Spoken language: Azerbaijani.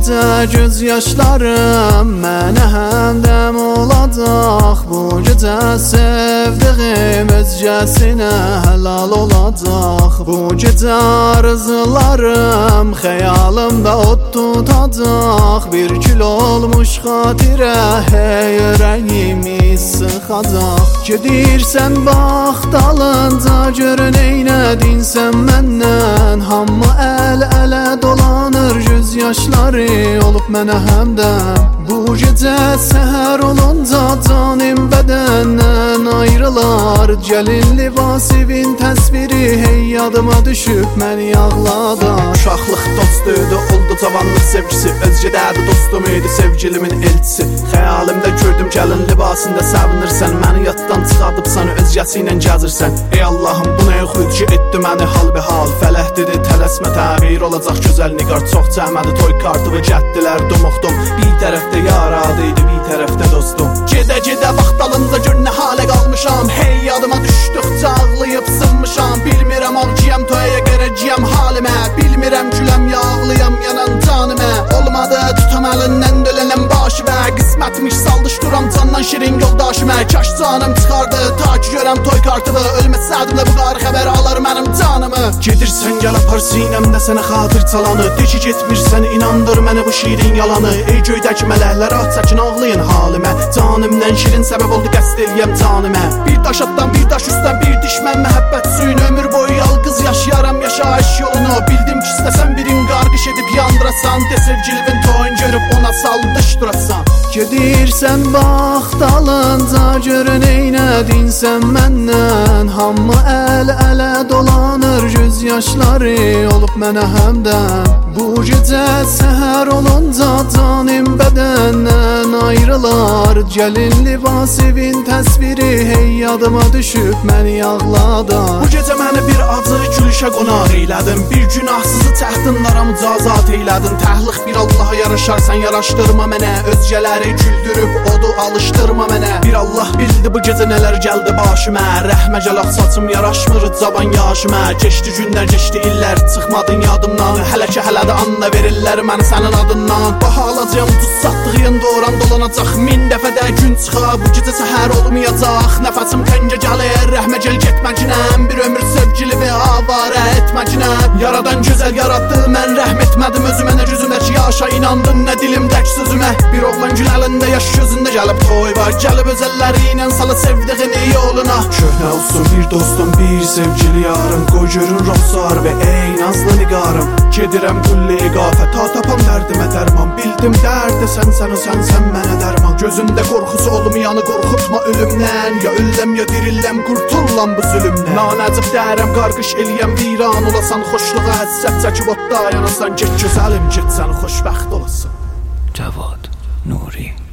gecə göz yaşlarım mənə həmdəm olacaq. Bu gecə sevdiğim özgəsinə helal olacaq. Bu gecə arzularım xəyalımda od tutacaq. Bir kül olmuş xatirə hey ürəyimi sıxacaq. Gedirsən bax dalınca gör neynədin sən məndən. Hamı əl-ələ dolanır göz yaşları olub mənə həmdəm. Bu gecə səhər olunca canim bədəndən ayrılar. Gəlin libasivin təsviri hey yadıma düşüb məni ağladar. Uşaqlıq dostuydu, oldu cavanlıq sevgisi. Özgədədi dostum idi, sevgilimin elçisi. Xəyalimdə gördüm gəlin libasında səvinirsən. Məni yaddan çıxardıbsan, özgəsi ilə gəzirsən. Ey Allahım, bu nə xüd ki etdi məni hal be hal. Fələh dedi tələsmə, təğyir olacaq gözəl niqar. Çox cəhmədi toy kartı və gəddilər dumuxdum. Bir tərəfdə yaradı idi, bir tərəfdə dostum. Gedə vaxt alınca gör nə halə qalmışam. Hey yadıma düşdükcə ağlayıb sınmışam. Bilmirəm ağcıyam toyaya gələcəyəm halimə. Bilmirəm güləm ya ağlayam yanan canimə. Olmadı tutam əlindən dölənəm başı və qismətmiş saldışdıram candan şirin yoldaşımə. Kaş canım çıxardı ta ki görəm toy kartımı. Ölməsədim də bu qarı xəbər alır mənim canımı. Gedirsən gəl apar sinəmdə sənə xatır çalanı. De ki getmirsən inandır mənə bu şirin yalanı. Ey göydəki mələklər at çəkin ağlayın halimə. Canımdan şirin səbəb oldu qəsd eləyəm canimə. Bir daş atdan bir daş üstdən bir dişmən məhəbbət suyunu. Ömür boyu yalqız yaşayaram yaşayış yolunu. Bildim ki istəsən birin qarqış edib yandırasan. De sevgilivin toyun görüb ona saldışdırasan. Gedirsən bax dalınca gör neynədin sən məndən. Hamı əl-ələ dolanır göz yaşları olub mənə həmdəm. Bu gecə səhər olunca canim bədəndən ayrılar. Gəlin libasivin təsviri hey yadıma düşüb məni ağladar. Bu gecə məni bir acı gülüşə qonaq eylədin. Bir günahsızı çəhdinlara mücazat eylədin. Təhliq bir Allaha yaraşarsan yaraşdırma mənə. Özgələri güldürüb odu alışdırma mənə. Bir Allah bildi bu gecə nələr gəldi başıma. Rəhmə gəl ağ saçım yaraşmır cavan yaşıma. Geçdi günlər geçdi illər çıxmadın yadımdan. Hələ ki hələ də anla verirlər məni sənin adından. Baha alacağım tuz satdığın doğran dolanacaq. Min dəfə də gün çıxa bu gecə səhər olmayacaq. Nəfəsim təngə gəlir rəhmə gəl getməcinəm. Bir ömür sevgilimi avarə etməcinəm. Yaradan gözəl yaratdı mən rəhm etmədim özümə. Nə gözümdəki yaşa inandın nə dilimdəki sözümə. Bir oğlan gül əlində yaş gözündə gəlib toy var. Gəlib özəlləri ilə salı sevdiğini yoluna. Köhnə olsun bir dostum bir sevgili yarım. Qoy görün rəfsar və ey nazlı nigarım. Gedirəm kulli iqafə ta tapam dərdimə dərman. Bildim dərdə sən o sən mənə dərman. Gözündə qorxusu olmayanı qorxutma ölümdən. Ya ölləm ya dirilləm qurtullam bu zülümdən. Nanəcib dərəm qarqış eləyəm viran olasan. Xoşluğa həssət çəkib otda yanasan. Get gözəlim get sən xoşbəxt olasın. Cavad Nuri.